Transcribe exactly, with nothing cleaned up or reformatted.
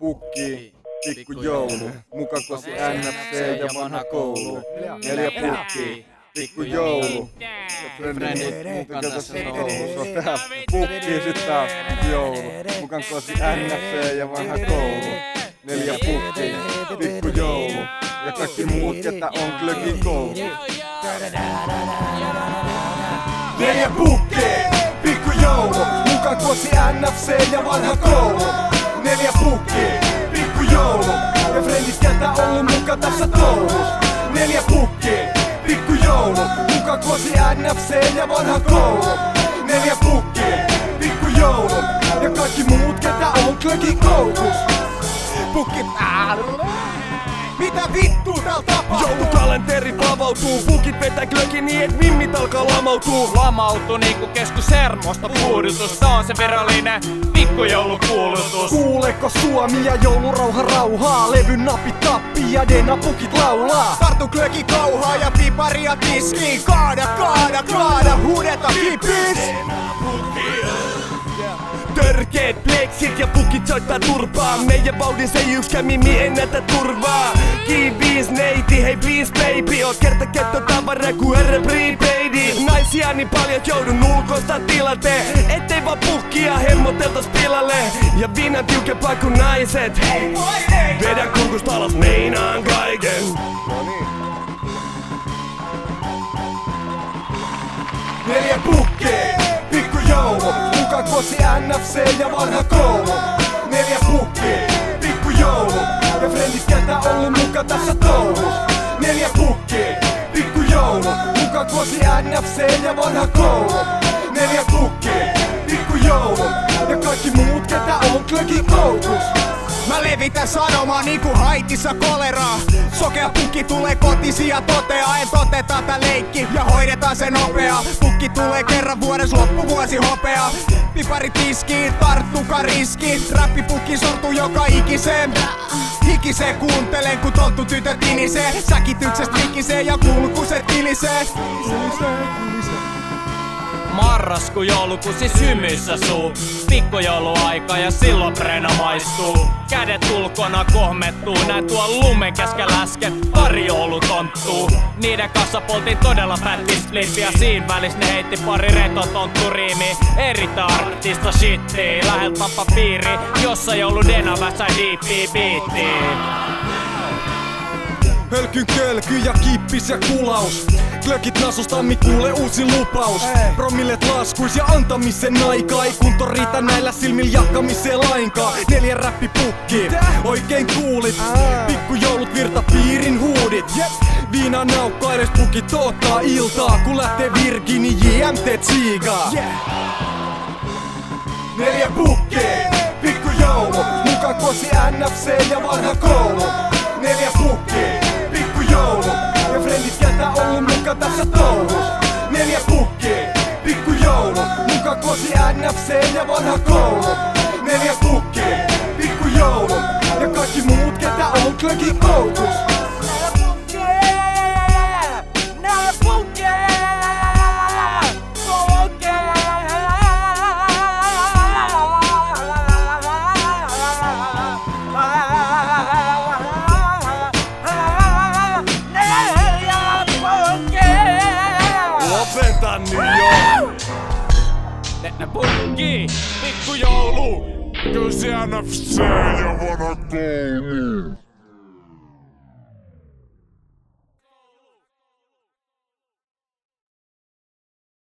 pukki, pikku joulu, muka kosi N F C ja vanha koulu. Neljä pukki, pikku joulu, ja frendit mukaan tässä touhussa. Tää pukki sit taas joulu, mukaan kosi N F C ja vanha koulu. Neljä pukki, pikku joulu, ja kaikki muut ketä on glögin koulu. Neljä pukki, pikku joulu, mukaan kosi N F C ja vanha koulu. Neljä pukki, pikku joulu, ja frendit ketä ollut muka tässä touhus. Neljä pukki, pikku joulu, mukaan kosi N F C ja vanha koulu. Neljä pukki, pikku joulu, ja kaikki muut ketä on glögin koukus. Pukki päällä. Mitä vittu täällä tapahtuu? Joulukalenteri avautuu, pukit vetää glögin niin et mimmit alkaa lamautuu. Lamautuu niinku keskushermosta puudutus. Tää on se virallinen pikkujoulukuulutus. Kuuleko Suomi ja joulurauha rauhaa? Levyn napit tappii ja Dena pukit laulaa. Tartu glögi kauhaa ja piparia tiskiin. Kaada, kaada, kaada, huudeta hipis. Törkeet pleksit ja pukit soittaa turpaa. Meidän vauhdin se yksikään mimi ennätä turvaa. Kiiviis neiti, hei please baby. Oot kerta ketto tavara ku R prepaidi. Naisia niin paljon joudun ulkoista tilanteen. Ettei vaan pukkia hemmoteltas pilalle. Ja viinan tiukempaa kuin naiset. Vedän kurkusta alas, meinaan kaiken. Neljä pukki, pikku joulu, mukaan kosi N F C ja vanha koulu. Neljä pukki, pikku joulu, ja frendit ketä ollut muka tässä touhus. Neljä pukki, pikku joulu, mukaan kosi N F C ja vanha koulu. Neljä pukki, pikku joulu, ja kaikki muut ketä on glögin koukus. Mä levitän sanomaa niinku Haitissa koleraa. Sokea pukki tulee kotisi ja toteaa, et otetaan tää leikki ja hoidetaan se nopea. Pukki tulee kerran vuodessa, loppuvuosi hopea. Pipari tiskiin, tarttuka riski. Räppipukki sortuu joka ikiseen. Hikisee kuuntelen kun tonttu tytöt inisee. Säkityksestä rikisee ja kulkuset kilisee. Marrasku, joulukuusi symyssä suu. Pikkujouluaika ja silloin prena maistuu. Kädet ulkona kohmettuu, näin tuon lumen keskellä äsken pari joulutonttuu. Niiden kanssa poltiin todella fätti splitti ja siinä välis ne heitti pari retotontturiimi. Eritä artista shittii, läheltä papiiri, jossa joulu Dena väsää diippiä biittiin. Hölkyn kölky ja kippis ja kulaus. Glögit nasus tammikuulle uusi lupaus. Promillet laskuis ja antamisen aikaa. Ei kunto riitä näillä silmillä jakamiseen lainkaan. Neljä räppipukki, oikein kuulit. Pikkujoulut virta piirin huudit. Viina naukkailes pukit ottaa iltaa. Kun lähtee Virgini J M T tsiigaa. Neljä pukki, pikku joulu, mukaan kosi N F C ja vanha koulu. Neljä pukki, pikku joulu, ja frendit ketä ollut muka tässä touhus. Neljä pukki, pikku joulu, mukaan kosi N F C ja vanha koulu. Neljä pukki, pikku joulu, ja kaikki muut ketä on glögin koukus. Lopetan nyt jo! Neljä pukki, pikkujoulu. Kosi N F C ja vanha koulu.